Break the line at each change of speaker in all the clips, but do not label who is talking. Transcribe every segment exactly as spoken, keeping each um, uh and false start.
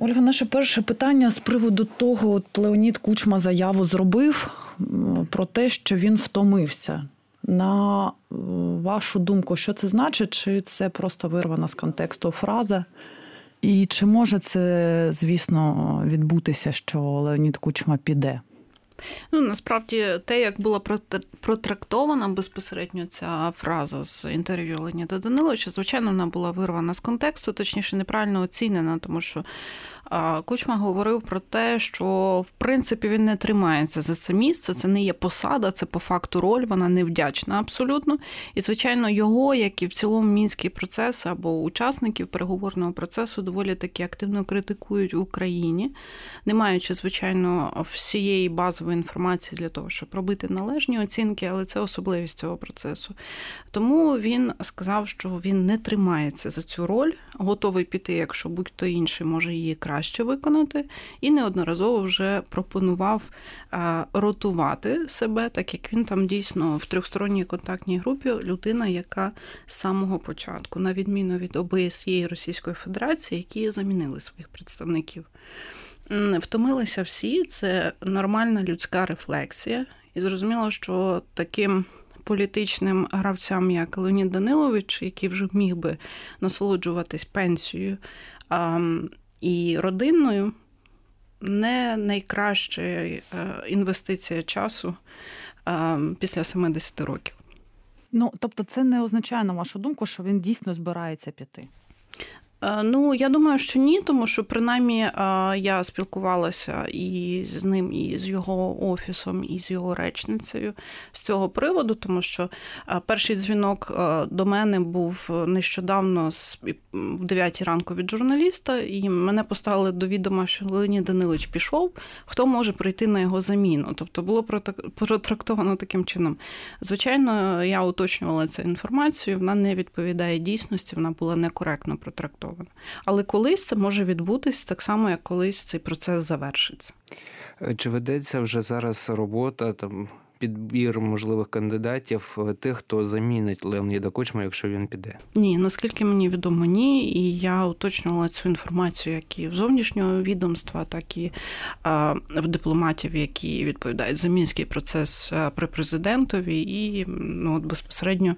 Ольга, наше перше питання з приводу того, от Леонід Кучма заяву зробив про те, що він втомився. На вашу думку, що це значить? Чи це просто вирвана з контексту фраза? І чи може це, звісно, відбутися, що Леонід Кучма піде?
Ну, насправді, те, як була протрактована безпосередньо ця фраза з інтерв'ю Леоніда Даниловича, звичайно, вона була вирвана з контексту, точніше, неправильно оцінена, тому що Кучма говорив про те, що, в принципі, він не тримається за це місце, це не є посада, це по факту роль, вона невдячна абсолютно. І, звичайно, його, як і в цілому мінський процес або учасників переговорного процесу, доволі таки активно критикують в Україні, не маючи, звичайно, всієї базової інформації для того, щоб робити належні оцінки, але це особливість цього процесу. Тому він сказав, що він не тримається за цю роль, готовий піти, якщо будь-хто інший може її краще виконати, і неодноразово вже пропонував ротувати себе, так як він там дійсно в трьохсторонній контактній групі людина, яка з самого початку, на відміну від ОБСЄ і Російської Федерації, які замінили своїх представників. Втомилися всі, це нормальна людська рефлексія, і зрозуміло, що таким політичним гравцям, як Леонід Данилович, який вже міг би насолоджуватись пенсією і родиною, не найкраща інвестиція часу після сімдесят років.
Ну, тобто це не означає, на вашу думку, що він дійсно збирається піти?
Ну, я думаю, що ні, тому що, принаймні, я спілкувалася і з ним, і з його офісом, і з його речницею з цього приводу, тому що перший дзвінок до мене був нещодавно в дев'ятій ранку від журналіста, і мене поставили до відома, що Леонід Данилович пішов, хто може прийти на його заміну. Тобто було протрактовано таким чином. Звичайно, я уточнювала цю інформацію, вона не відповідає дійсності, вона була некоректно протрактована. Але колись це може відбутись так само, як колись цей процес завершиться.
Чи ведеться вже зараз робота, там, підбір можливих кандидатів, тих, хто замінить Леоніда Кучму, якщо він піде?
Ні, наскільки мені відомо, ні. І я уточнювала цю інформацію як і в зовнішнього відомства, так і в дипломатів, які відповідають за мінський процес при президентові і ну, от безпосередньо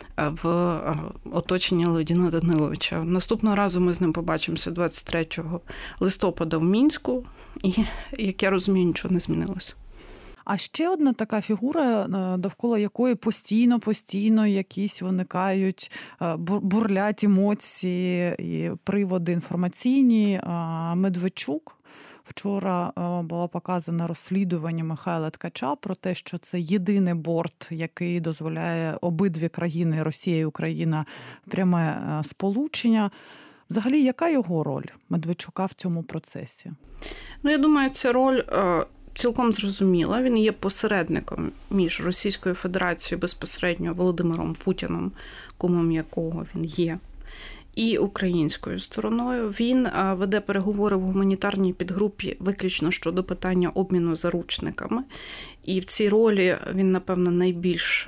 в оточенні Леоніда Даниловича. Наступного разу ми з ним побачимося двадцять третього листопада в Мінську, і, як я розумію, нічого не змінилося.
А ще одна така фігура, довкола якої постійно-постійно якісь виникають бурлять емоції і приводи інформаційні. Медведчук. Вчора було показано розслідування Михайла Ткача про те, що це єдиний борт, який дозволяє обидві країни, Росія і Україна, пряме сполучення. Взагалі, яка його роль Медведчука в цьому процесі?
Ну, я думаю, ця роль цілком зрозуміла. Він є посередником між Російською Федерацією безпосередньо Володимиром Путіним, кумом якого він є, і українською стороною. Він веде переговори в гуманітарній підгрупі виключно щодо питання обміну заручниками. І в цій ролі він, напевно, найбільш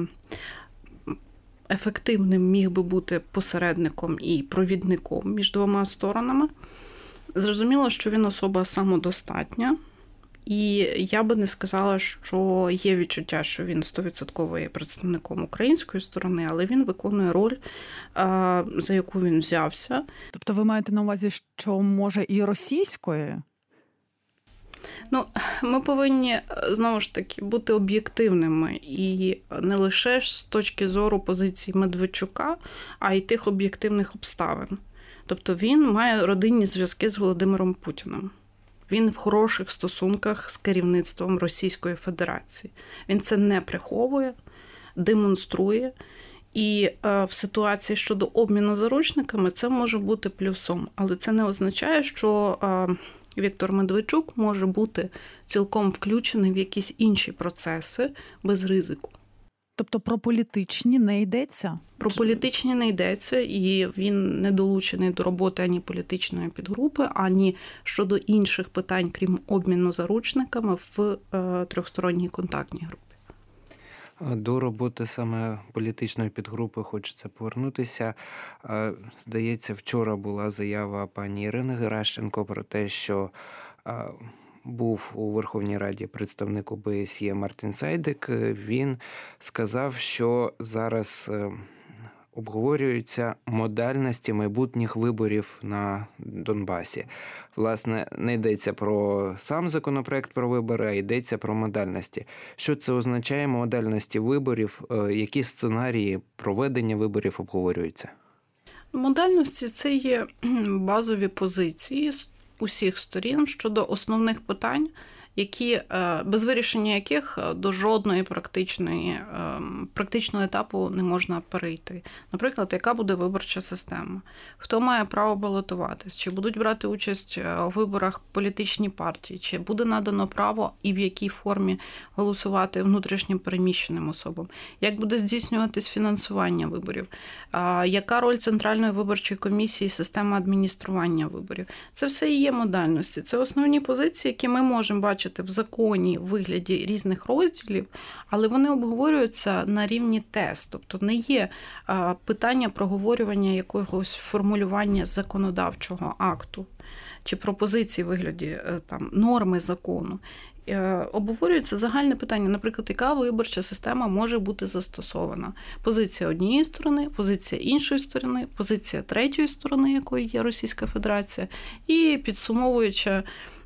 ефективним міг би бути посередником і провідником між двома сторонами. Зрозуміло, що він особа самодостатня. І я би не сказала, що є відчуття, що він сто відсотків є представником української сторони, але він виконує роль, за яку він взявся.
Тобто ви маєте на увазі, що може і російської?
Ну, ми повинні, знову ж таки, бути об'єктивними. І не лише з точки зору позиції Медведчука, а й тих об'єктивних обставин. Тобто він має родинні зв'язки з Володимиром Путіним. Він в хороших стосунках з керівництвом Російської Федерації. Він це не приховує, демонструє. І в ситуації щодо обміну заручниками це може бути плюсом. Але це не означає, що Віктор Медведчук може бути цілком включений в якісь інші процеси без ризику.
Тобто про політичні не йдеться?
Про політичні не йдеться, і він не долучений до роботи ані політичної підгрупи, ані щодо інших питань, крім обміну заручниками в трьохсторонній контактній групі.
До роботи саме політичної підгрупи хочеться повернутися. Здається, вчора була заява пані Ірини Геращенко про те, що був у Верховній Раді представник о бе ес є Мартін Сайдик. Він сказав, що зараз обговорюються модальності майбутніх виборів на Донбасі. Власне, не йдеться про сам законопроект про вибори, а йдеться про модальності. Що це означає, модальності виборів? Які сценарії проведення виборів обговорюються?
Модальності – це є базові позиції усіх сторін щодо основних питань, які, без вирішення яких до жодної практичної, практичного етапу не можна перейти. Наприклад, яка буде виборча система? Хто має право балотуватись? Чи будуть брати участь у виборах політичні партії? Чи буде надано право і в якій формі голосувати внутрішньо переміщеним особам? Як буде здійснюватись фінансування виборів? Яка роль Центральної виборчої комісії і системи адміністрування виборів? Це все і є модальності. Це основні позиції, які ми можемо бачити в законі в вигляді різних розділів, але вони обговорюються на рівні тез. Тобто не є питання проговорювання якогось формулювання законодавчого акту чи пропозиції в вигляді там, норми закону. Обговорюється загальне питання, наприклад, яка виборча система може бути застосована. Позиція однієї сторони, позиція іншої сторони, позиція третьої сторони, якою є Російська Федерація, і підсумовуюча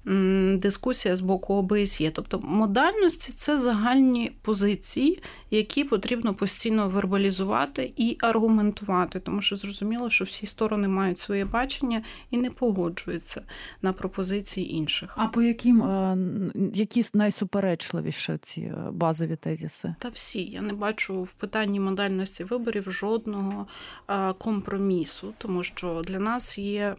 дискусія з боку о бе ес є. Тобто модальності – це загальні позиції, які потрібно постійно вербалізувати і аргументувати, тому що зрозуміло, що всі сторони мають своє бачення і не погоджуються на пропозиції інших.
А по яким, які найсуперечливіші ці базові тезиси?
Та всі. Я не бачу в питанні модальності виборів жодного компромісу, тому що для нас є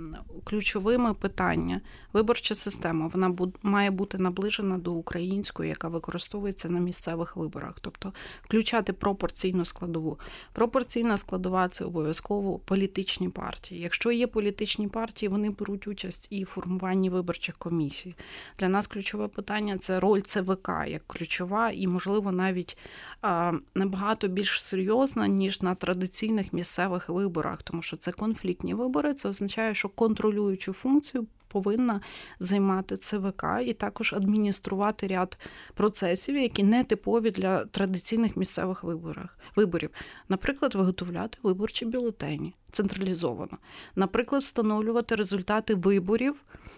ключовими питання. Виборча система, вона має бути наближена до української, яка використовується на місцевих виборах. Тобто включати пропорційну складову. Пропорційна складова – це обов'язково політичні партії. Якщо є політичні партії, вони беруть участь і в формуванні виборчих комісій. Для нас ключове питання – це роль це ве ка як ключова і, можливо, навіть а, набагато більш серйозна, ніж на традиційних місцевих виборах, тому що це конфліктні вибори, це означає, що контролюючу функцію повинна займати це ве ка і також адмініструвати ряд процесів, які не типові для традиційних місцевих виборів. Наприклад, виготовляти виборчі бюлетені централізовано. Наприклад, встановлювати результати виборів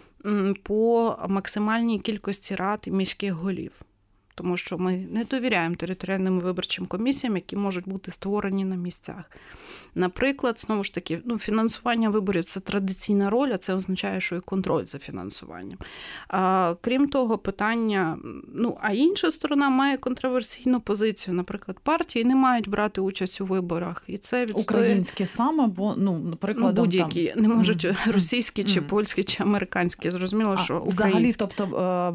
по максимальній кількості рад і міських голів. Тому що ми не довіряємо територіальним виборчим комісіям, які можуть бути створені на місцях. Наприклад, знову ж таки, ну, фінансування виборів – це традиційна роль, а це означає, що і контроль за фінансуванням. А, крім того, питання, ну, а інша сторона має контроверсійну позицію. Наприклад, партії не мають брати участь у виборах. І це відстоює...
Українські саме, бо, ну, наприклад,
ну, будь-які.
Там...
Не можуть mm. російські, чи mm. польські, чи американські. Зрозуміло,
а,
що українські.
Взагалі, тобто,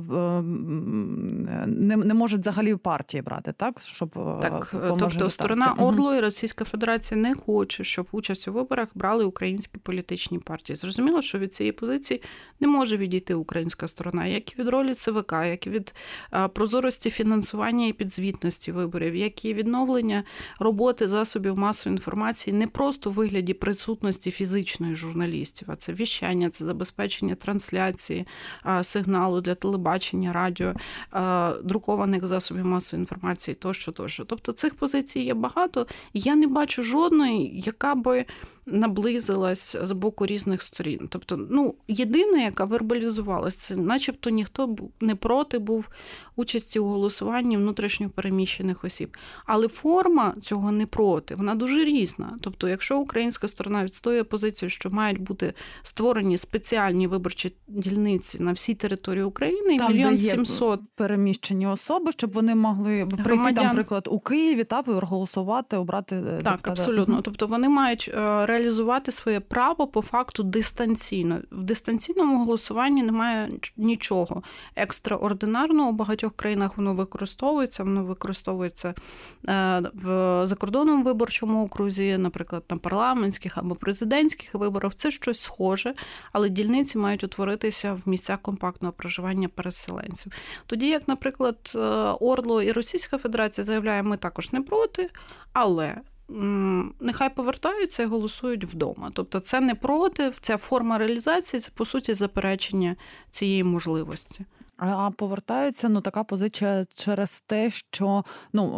не, не можуть взагалі партії брати, так? Щоб
так, тобто сторона ОРДЛО і Російська Федерація не хоче, щоб участь у виборах брали українські політичні партії. Зрозуміло, що від цієї позиції не може відійти українська сторона, як і від ролі це ве ка, як і від прозорості фінансування і підзвітності виборів, як і відновлення роботи засобів масової інформації не просто в вигляді присутності фізичної журналістів, а це віщання, це забезпечення трансляції сигналу для телебачення, радіо, друкованих засобів масової інформації тощо, тощо. Тобто цих позицій є багато, і я не бачу жодної, яка би наблизилась з боку різних сторін. Тобто, ну, єдина, яка вербалізувалася, це начебто ніхто не проти був участі у голосуванні внутрішньо переміщених осіб. Але форма цього не проти, вона дуже різна. Тобто, якщо українська сторона відстоює позицію, що мають бути створені спеціальні виборчі дільниці на всій території України, і мільйон сімсот
переміщені особи, щоб вони могли прийти,
громадян...
там, наприклад, у Києві та проголосувати, обрати
так,
депутата.
Абсолютно. Тобто вони мають реалізувати своє право по факту дистанційно. В дистанційному голосуванні немає нічого екстраординарного. У багатьох країнах воно використовується. Воно використовується в закордонному виборчому окрузі, наприклад, на парламентських або президентських виборах. Це щось схоже, але дільниці мають утворитися в місцях компактного проживання переселенців. Тоді як, наприклад, ОРДЛО і Російська Федерація заявляє, ми також не проти, але нехай повертаються і голосують вдома. Тобто це не проти, ця форма реалізації – це, по суті, заперечення цієї можливості.
А повертаються, ну, така позиція через те, що, ну,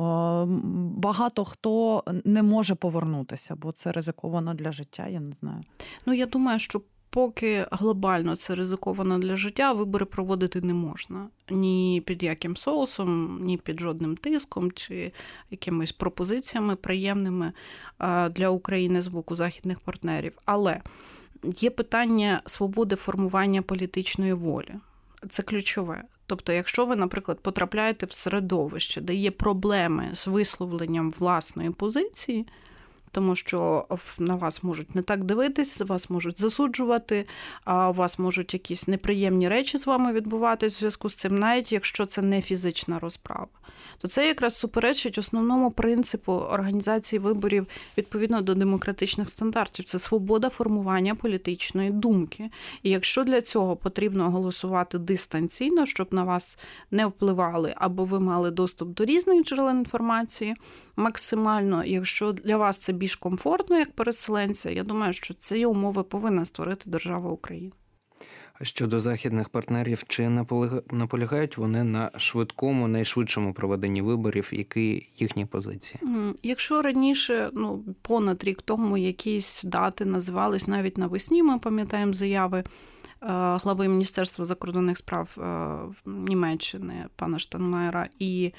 багато хто не може повернутися, бо це ризиковано для життя, я не знаю.
Ну, я думаю, що поки глобально це ризиковано для життя, вибори проводити не можна. Ні під яким соусом, ні під жодним тиском, чи якимись пропозиціями приємними для України з боку західних партнерів. Але є питання свободи формування політичної волі. Це ключове. Тобто, якщо ви, наприклад, потрапляєте в середовище, де є проблеми з висловленням власної позиції, тому що на вас можуть не так дивитись, вас можуть засуджувати, а у вас можуть якісь неприємні речі з вами відбуватись в зв'язку з цим, навіть якщо це не фізична розправа, то це якраз суперечить основному принципу організації виборів відповідно до демократичних стандартів. Це свобода формування політичної думки. І якщо для цього потрібно голосувати дистанційно, щоб на вас не впливали, або ви мали доступ до різних джерел інформації максимально, якщо для вас це більш комфортно, як переселенця, я думаю, що ці умови повинна створити держава Україна.
Щодо західних партнерів, чи наполягають вони на швидкому, найшвидшому проведенні виборів, які їхні позиції?
Якщо раніше, ну, понад рік тому якісь дати називались навіть навесні, ми пам'ятаємо заяви глави Міністерства закордонних справ Німеччини пана Штайнмайєра, і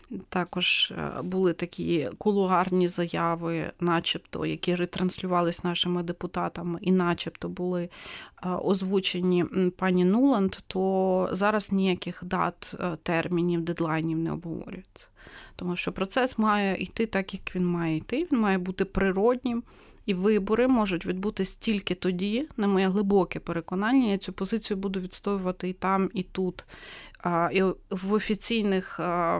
також були такі кулуарні заяви, начебто, які ретранслювались нашими депутатами і начебто були озвучені пані Нуланд, то зараз ніяких дат, термінів, дедлайнів не обговорюється. Тому що процес має йти так, як він має йти, він має бути природнім, і вибори можуть відбутись тільки тоді, на моє глибоке переконання, я цю позицію буду відстоювати і там, і тут, і в офіційних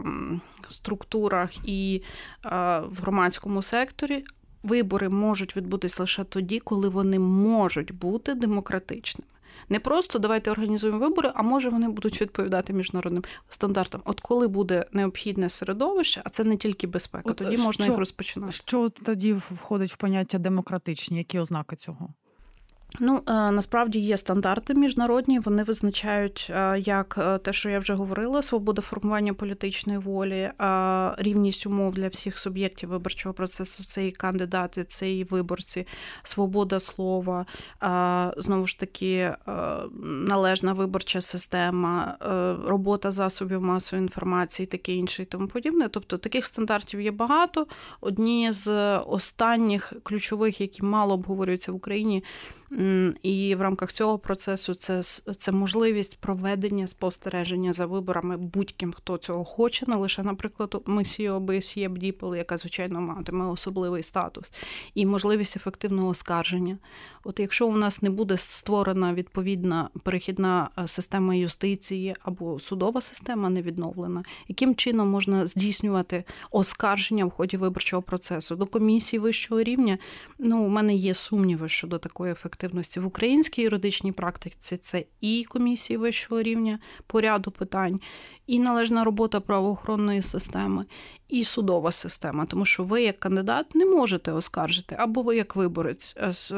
структурах, і в громадському секторі. Вибори можуть відбутись лише тоді, коли вони можуть бути демократичними. Не просто давайте організуємо вибори, а може вони будуть відповідати міжнародним стандартам. От коли буде необхідне середовище, а це не тільки безпека,
От
тоді
що,
можна їх розпочинати.
Що тоді входить в поняття демократичні? Які ознаки цього?
Ну, насправді є стандарти міжнародні, вони визначають, як те, що я вже говорила, свобода формування політичної волі, рівність умов для всіх суб'єктів виборчого процесу, це і кандидати, це і виборці, свобода слова, знову ж таки, належна виборча система, робота засобів масової інформації, таке інше і тому подібне. Тобто таких стандартів є багато. Одні з останніх ключових, які мало обговорюються в Україні, і в рамках цього процесу це, це можливість проведення спостереження за виборами будь-ким, хто цього хоче, не лише, наприклад, місію о бе ес є БДІПЛ, яка, звичайно, матиме особливий статус, і можливість ефективного оскарження. От якщо у нас не буде створена відповідна перехідна система юстиції або судова система не відновлена, яким чином можна здійснювати оскарження в ході виборчого процесу? До комісії вищого рівня, ну, у мене є сумніви щодо такої ефективності. В українській юридичній практиці це і комісії вищого рівня по ряду питань, і належна робота правоохоронної системи, і судова система. Тому що ви, як кандидат, не можете оскаржити, або ви, як виборець,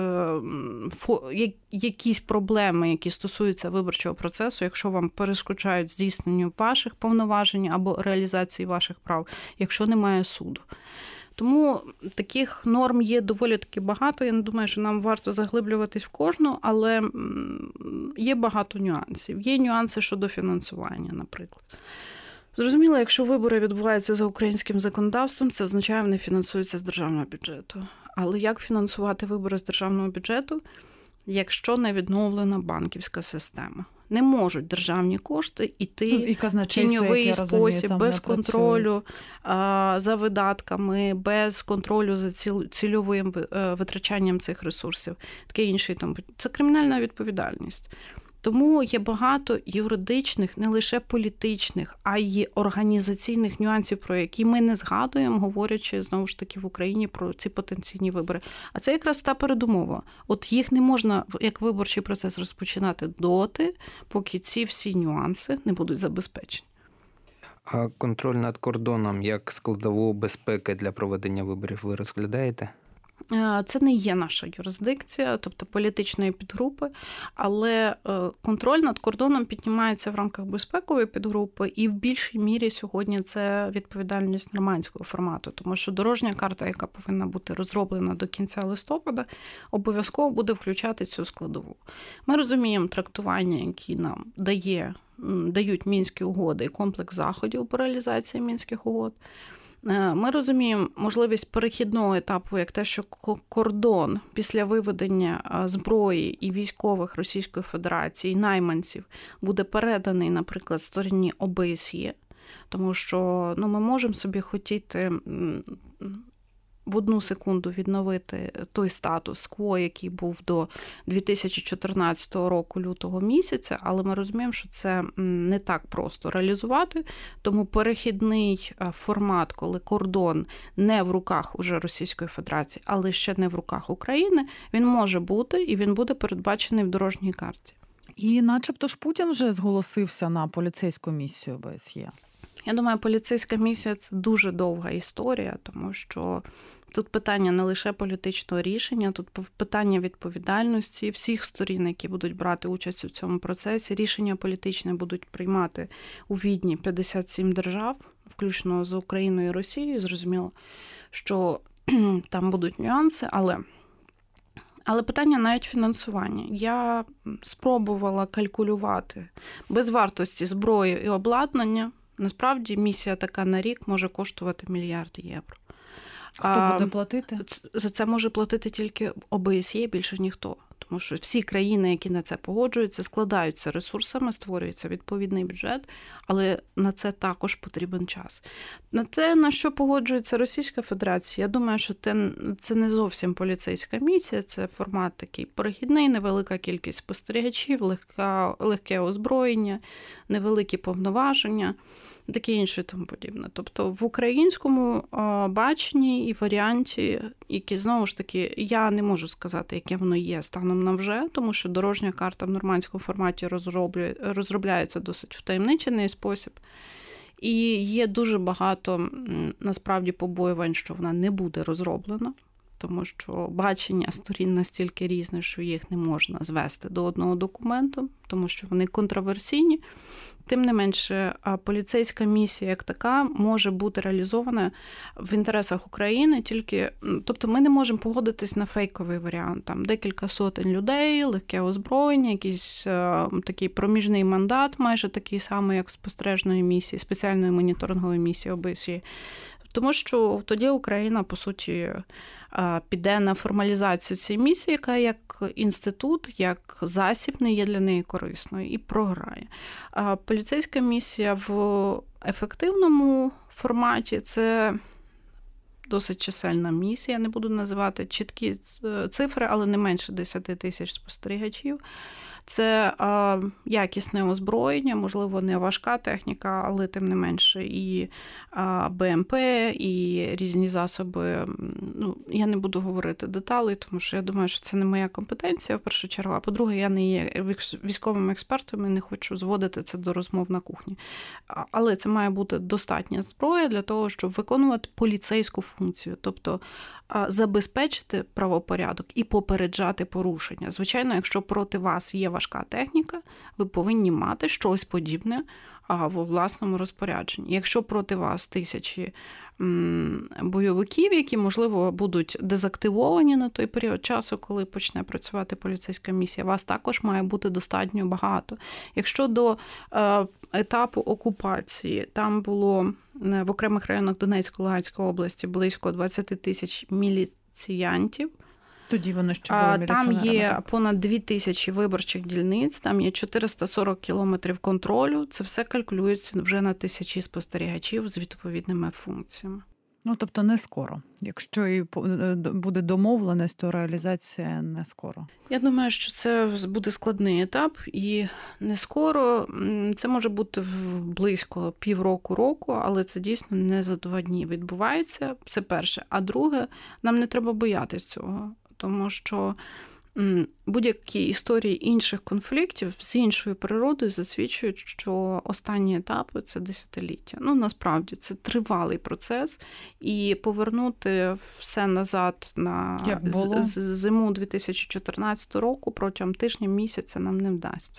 якісь проблеми, які стосуються виборчого процесу, якщо вам перешкоджають здійсненню ваших повноважень або реалізації ваших прав, якщо немає суду. Тому таких норм є доволі таки багато. Я не думаю, що нам варто заглиблюватись в кожну, але є багато нюансів. Є нюанси щодо фінансування, наприклад. Зрозуміло, якщо вибори відбуваються за українським законодавством, це означає, вони фінансуються з державного бюджету. Але як фінансувати вибори з державного бюджету, якщо не відновлена банківська система? Не можуть державні кошти йти
ну,
в тіньовий спосіб,
розумію,
без контролю а, за видатками, без контролю за цільовим витрачанням цих ресурсів. Таке інше. Це кримінальна відповідальність. Тому є багато юридичних, не лише політичних, а й організаційних нюансів, про які ми не згадуємо, говорячи, знову ж таки, в Україні про ці потенційні вибори. А це якраз та передумова. От їх не можна, як виборчий процес, розпочинати доти, поки ці всі нюанси не будуть забезпечені.
А контроль над кордоном як складову безпеки для проведення виборів ви розглядаєте?
Це не є наша юрисдикція, тобто політичної підгрупи, але контроль над кордоном піднімається в рамках безпекової підгрупи, і в більшій мірі сьогодні це відповідальність нормандського формату, тому що дорожня карта, яка повинна бути розроблена до кінця листопада, обов'язково буде включати цю складову. Ми розуміємо трактування, які нам дає, дають Мінські угоди і комплекс заходів по реалізації Мінських угод. Ми розуміємо можливість перехідного етапу, як те, що кордон після виведення зброї і військових Російської Федерації, найманців, буде переданий, наприклад, стороні О Б С Є, тому що ну, ми можемо собі хотіти в одну секунду відновити той статус-кво, який був до дві тисячі чотирнадцятого року лютого місяця, але ми розуміємо, що це не так просто реалізувати, тому перехідний формат, коли кордон не в руках уже Російської Федерації, але ще не в руках України, він може бути і він буде передбачений в дорожній карті.
І начебто ж Путін вже зголосився на поліцейську місію О Б С Є.
Я думаю, поліцейська місія – це дуже довга історія, тому що тут питання не лише політичного рішення, тут питання відповідальності всіх сторін, які будуть брати участь у цьому процесі. Рішення політичне будуть приймати у Відні п'ятдесят сім держав, включно з Україною і Росією. Зрозуміло, що там будуть нюанси, але... Але питання навіть фінансування. Я спробувала калькулювати без вартості зброї і обладнання. Насправді місія така на рік може коштувати мільярд євро.
Хто буде платити?
За це може платити тільки О Б С Є, більше ніхто. Тому що всі країни, які на це погоджуються, складаються ресурсами, створюється відповідний бюджет, але на це також потрібен час. На те, на що погоджується Російська Федерація, я думаю, що це не зовсім поліцейська місія, це формат такий перехідний, невелика кількість спостерігачів, легка, легке озброєння, невеликі повноваження, таке інше і тому подібне. Тобто в українському баченні і варіанті, які, знову ж таки, я не можу сказати, яке воно є станом на вже, тому що дорожня карта в нормандському форматі розробляється досить втаємничений спосіб. І є дуже багато, насправді, побоювань, що вона не буде розроблена, тому що бачення сторін настільки різне, що їх не можна звести до одного документу, тому що вони контроверсійні. Тим не менше, поліцейська місія як така може бути реалізована в інтересах України тільки, тобто ми не можемо погодитись на фейковий варіант. Там декілька сотень людей, легке озброєння, якийсь е, такий проміжний мандат, майже такий самий, як спостережної місії, спеціальної моніторингової місії О Б С Є. Тому що тоді Україна, по суті, піде на формалізацію цієї місії, яка як інститут, як засіб не є для неї корисною, і програє. Поліцейська місія в ефективному форматі – це досить чисельна місія, не буду називати чіткі цифри, але не менше десять тисяч спостерігачів. Це а, якісне озброєння, можливо, не важка техніка, але тим не менше і а, Б М П, і різні засоби. Ну, я не буду говорити деталі, тому що я думаю, що це не моя компетенція, в першу чергу. А по-друге, я не є військовим експертом і не хочу зводити це до розмов на кухні. Але це має бути достатня зброя для того, щоб виконувати поліцейську функцію, тобто забезпечити правопорядок і попереджати порушення. Звичайно, якщо проти вас є важка техніка, ви повинні мати щось подібне в власному розпорядженні. Якщо проти вас тисячі бойовиків, які, можливо, будуть дезактивовані на той період часу, коли почне працювати поліцейська місія, вас також має бути достатньо багато. Якщо до етапу окупації там було в окремих районах Донецької, Луганської області близько двадцять тисяч міліціянтів,
тоді вони ще були
міліціонерами. Там є
так?
понад дві тисячі виборчих дільниць, там є чотириста сорок кілометрів контролю. Це все калькулюється вже на тисячі спостерігачів з відповідними функціями.
Ну, тобто не скоро. Якщо і буде домовленість, то реалізація не скоро.
Я думаю, що це буде складний етап і не скоро. Це може бути близько півроку-року, але це дійсно не за два дні відбувається. Це перше. А друге, нам не треба боятися цього, тому що Будь-які історії інших конфліктів з іншою природою засвідчують, що останні етапи – це десятиліття. Ну, насправді, це тривалий процес, і повернути все назад на зиму дві тисячі чотирнадцятого року протягом тижня, місяця нам не вдасться.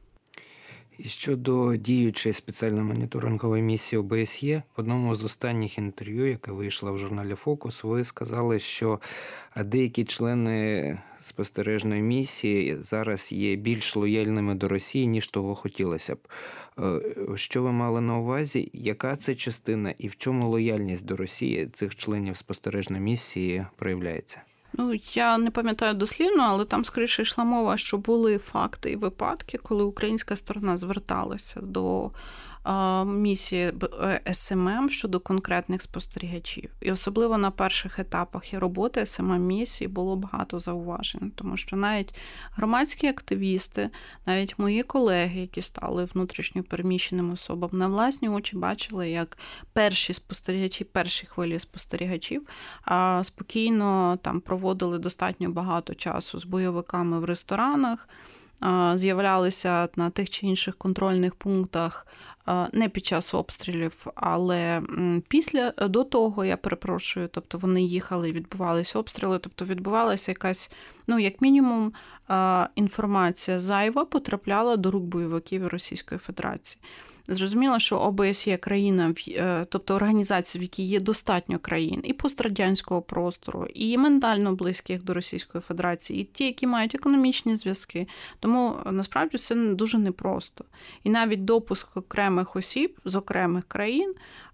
І щодо діючої спеціальної моніторингової місії О Б С Є, в одному з останніх інтерв'ю, яке вийшло в журналі «Фокус», ви сказали, що деякі члени спостережної місії зараз є більш лояльними до Росії, ніж того хотілося б. Що ви мали на увазі? Яка це частина і в чому лояльність до Росії цих членів спостережної місії проявляється?
Ну, я не пам'ятаю дослівно, але там, скоріше, йшла мова, що були факти і випадки, коли українська сторона зверталася до місії С М М щодо конкретних спостерігачів. І особливо на перших етапах роботи С М М-місії було багато зауважень, тому що навіть громадські активісти, навіть мої колеги, які стали внутрішньо переміщеними особами, на власні очі бачили, як перші спостерігачі, перші хвилі спостерігачів спокійно там проводили достатньо багато часу з бойовиками в ресторанах, з'являлися на тих чи інших контрольних пунктах не під час обстрілів, але після, до того, я перепрошую, тобто вони їхали і відбувалися обстріли, тобто відбувалася якась, ну, як мінімум, інформація зайва потрапляла до рук бойовиків Російської Федерації. Зрозуміло, що О Б С Є країна, тобто організація, в якій є достатньо країн і пострадянського простору, і ментально близьких до Російської Федерації, і ті, які мають економічні зв'язки. Тому, насправді, все дуже непросто. І навіть допуск окремих осіб з окремих країн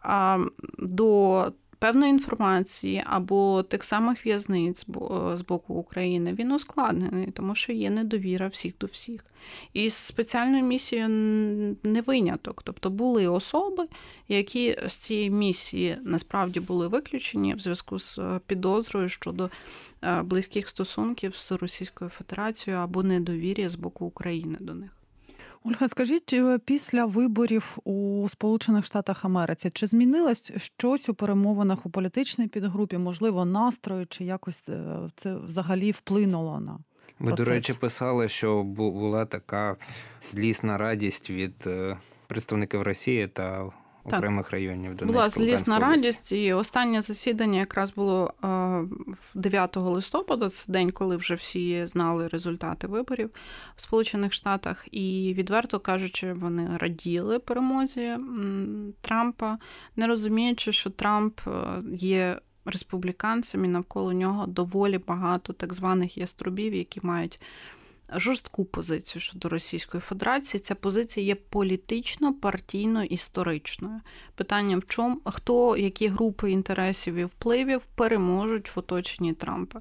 до певної інформації або тих самих в'язниць з боку України, він ускладнений, тому що є недовіра всіх до всіх. І з спеціальною місією не виняток. Тобто були особи, які з цієї місії насправді були виключені в зв'язку з підозрою щодо близьких стосунків з Російською Федерацією або недовір'я з боку України до них.
Ольга, скажіть, після виборів у Сполучених Штатах Америки, чи змінилось щось у перемовинах у політичній підгрупі, можливо, настрої, чи якось це взагалі вплинуло на
Ви,
процес?
до речі, писали, що була така злісна радість від представників Росії та окремих районів Донецької,
Була злісна
області.
радість, і останнє засідання якраз було дев'ятого листопада, це день, коли вже всі знали результати виборів в Сполучених Штатах, і, відверто кажучи, вони раділи перемозі Трампа, не розуміючи, що Трамп є республіканцем, і навколо нього доволі багато так званих яструбів, які мають жорстку позицію щодо Російської Федерації. Ця позиція є політично, партійно, історичною. Питання в чому, хто, які групи інтересів і впливів переможуть в оточенні Трампа.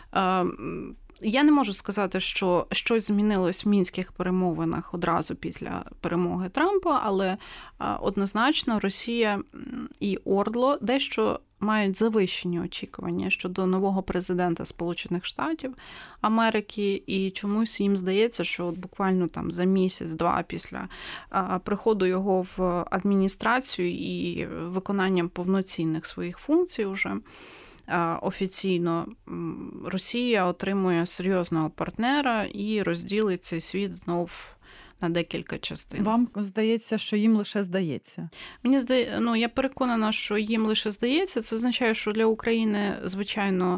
Я не можу сказати, що щось змінилось в мінських перемовинах одразу після перемоги Трампа, але однозначно Росія і Ордло дещо мають завищені очікування щодо нового президента Сполучених Штатів Америки, і чомусь їм здається, що от буквально там за місяць-два після приходу його в адміністрацію і виконанням повноцінних своїх функцій уже офіційно Росія отримує серйозного партнера і розділить цей світ знов на декілька частин.
Вам здається, що їм лише здається?
Мені здає, ну, я переконана, що їм лише здається. Це означає, що для України, звичайно,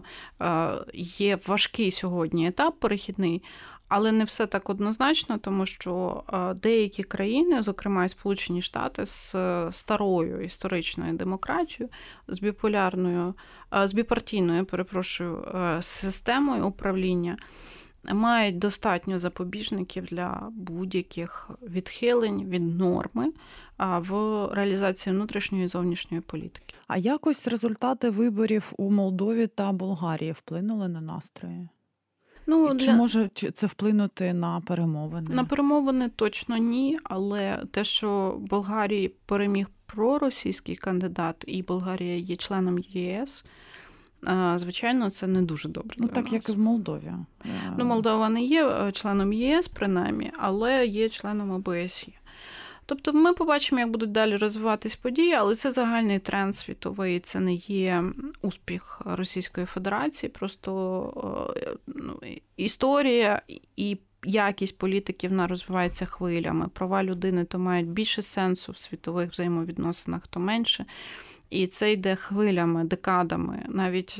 є важкий сьогодні етап перехідний, але не все так однозначно, тому що деякі країни, зокрема і Сполучені Штати, з старою історичною демократією, з біполярною, з біпартійною, перепрошую, системою управління, мають достатньо запобіжників для будь-яких відхилень від норми в реалізації внутрішньої і зовнішньої політики.
А якось результати виборів у Молдові та Болгарії вплинули на настрої?
Ну,
Чи
для...
може це вплинути на перемовини?
На перемовини точно ні, але те, що в Болгарії переміг проросійський кандидат і Болгарія є членом Є Ес, звичайно, це не дуже добре.
Ну,
для
так,
нас.
як і в Молдові.
Ну, Молдова не є членом Є Ес, принаймні, але є членом О Б С Є. Тобто ми побачимо, як будуть далі розвиватись події, але це загальний тренд світовий, це не є успіх Російської Федерації, просто ну, історія і якість політики, вона розвивається хвилями. Права людини то мають більше сенсу в світових взаємовідносинах, то менше. І це йде хвилями, декадами. Навіть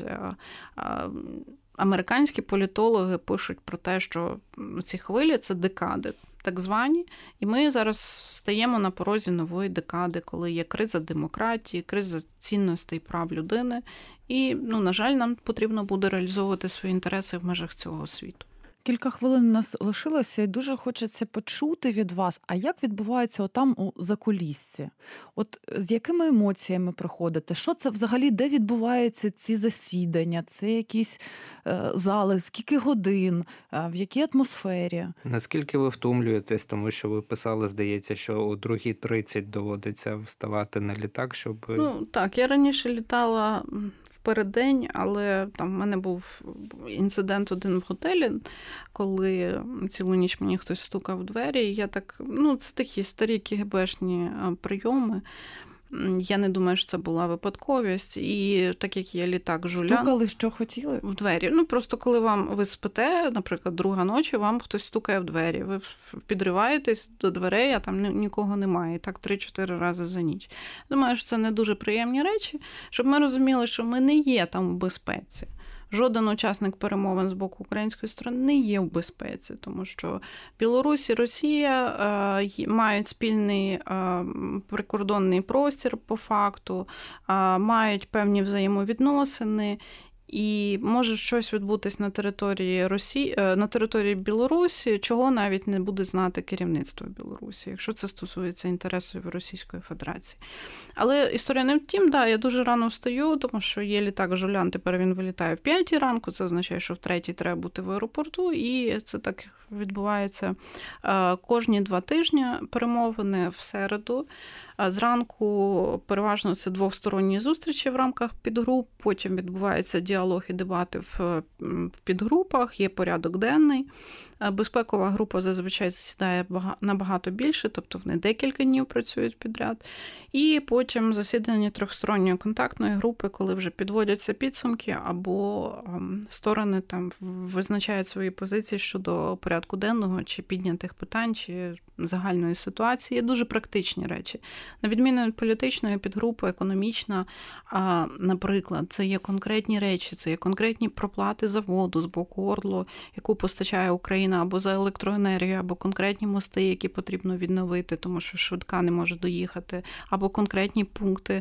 американські політологи пишуть про те, що ці хвилі – це декади, так звані. І ми зараз стаємо на порозі нової декади, коли є криза демократії, криза цінностей прав людини. І, ну, на жаль, нам потрібно буде реалізовувати свої інтереси в межах цього світу.
Кілька хвилин у нас лишилося, і дуже хочеться почути від вас, а як відбувається отам у закуліссі? От з якими емоціями приходите? Що це взагалі, де відбуваються ці засідання? Це якісь е, зали, скільки годин, е, в якій атмосфері?
Наскільки ви втомлюєтесь, тому що ви писали, здається, що о другій тридцять доводиться вставати на літак, щоб...
Ну, так, я раніше літала переддень, але там в мене був інцидент один в готелі, коли цілу ніч мені хтось стукав в двері, і я так, ну, це такі старі КГБшні прийоми. Я не думаю, що це була випадковість. І так як є літак жулян...
Стукали, що хотіли?
В двері. Ну, просто коли вам ви спите, наприклад, друга ночі, вам хтось стукає в двері. Ви підриваєтесь до дверей, а там нікого немає. І так три-чотири рази за ніч. Думаю, що це не дуже приємні речі, щоб ми розуміли, що ми не є там в безпеці. Жоден учасник перемовин з боку української сторони не є в безпеці, тому що Білорусь і Росія е, мають спільний е, прикордонний простір по факту, е, мають певні взаємовідносини, і може щось відбутись на території Росії, на території Білорусі, чого навіть не буде знати керівництво Білорусі, якщо це стосується інтересів Російської Федерації. Але історія не в тім, да, я дуже рано встаю, тому що є літак жулян, тепер він вилітає в п'ятій ранку, це означає, що в третій треба бути в аеропорту, і це так відбувається кожні два тижні перемовини в середу. Зранку переважно це двосторонні зустрічі в рамках підгруп, потім відбувається діалог і дебати в підгрупах, є порядок денний. Безпекова група зазвичай засідає набагато більше, тобто вони декілька днів працюють підряд. І потім засідання трьохсторонньої контактної групи, коли вже підводяться підсумки, або сторони там визначають свої позиції щодо порядку денного, чи піднятих питань, чи загальної ситуації. Є дуже практичні речі. На відміну від політичної підгрупи, економічна, наприклад, це є конкретні речі, це є конкретні проплати за воду з боку Ордло, яку постачає Україна, або за електроенергію, або конкретні мости, які потрібно відновити, тому що швидка не може доїхати, або конкретні пункти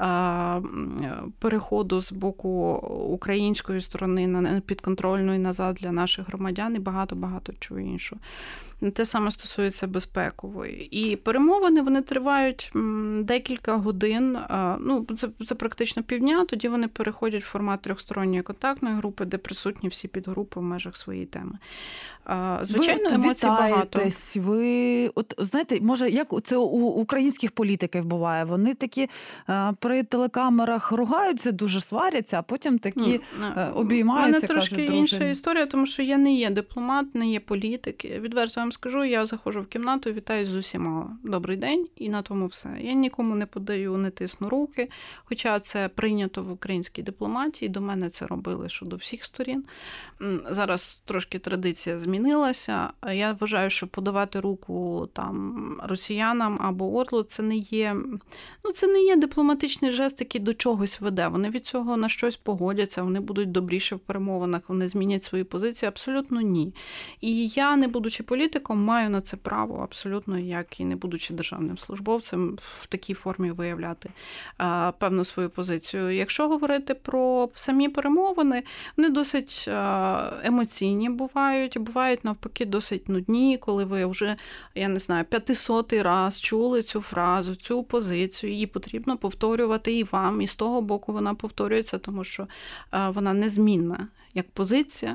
переходу з боку української сторони на підконтрольну і назад для наших громадян, і багато-багато чого іншого. Те саме стосується безпекової. І перемовини, вони тривають декілька годин, ну, це, це практично півдня, тоді вони переходять в формат трьохсторонньої контактної групи, де присутні всі підгрупи в межах своєї теми. Звичайно,
ви
емоцій багато.
Ви, от, знаєте, може, як це у українських політиків буває? Вони такі при телекамерах ругаються, дуже сваряться, а потім такі ну, обіймаються, кажуть, дружини. У мене трошки інша
історія, тому що я не є дипломат, не є політик. Відверто вам скажу, я заходжу в кімнату, вітаюсь з усіма. Добрий день, і на тому все. Я нікому не подаю, не тисну руки, хоча це прийнято в українській дипломатії, до мене це робили щодо всіх сторін. Зараз трошки традиція змінилася. Я вважаю, що подавати руку там росіянам або Ордлу це не є, ну, це не є дипломатичний жест, який до чогось веде. Вони від цього на щось погодяться, вони будуть добріші в перемовинах, вони змінять свої позиції. Абсолютно ні. І я, не будучи політиком, маю на це право абсолютно, як і не будучи державним службовцем, в такій формі виявляти а, певну свою позицію. Якщо говорити про самі перемовини, вони досить а, емоційні бувають, бувають навпаки досить нудні, коли ви вже, я не знаю, п'ятисотий раз чули цю фразу, цю позицію, її потрібно повторювати і вам, і з того боку вона повторюється, тому що а, вона незмінна як позиція,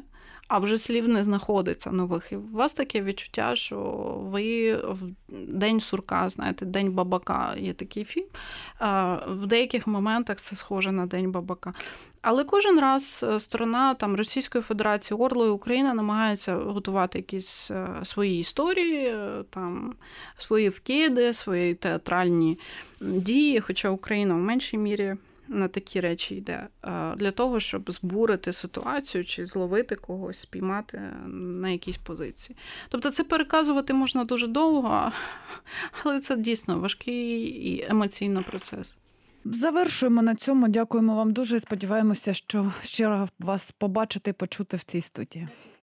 а вже слів не знаходиться нових. І у вас таке відчуття, що ви в День сурка, знаєте, День бабака, є такий фільм. В деяких моментах це схоже на День бабака. Але кожен раз сторона там, Російської Федерації, Орла і Україна намагаються готувати якісь свої історії, там, свої вкиди, свої театральні дії, хоча Україна в меншій мірі на такі речі йде, для того, щоб збурити ситуацію чи зловити когось, спіймати на якійсь позиції. Тобто це переказувати можна дуже довго, але це дійсно важкий і емоційний процес.
Завершуємо на цьому. Дякуємо вам дуже і сподіваємося, що ще раз вас побачити і почути в цій студії.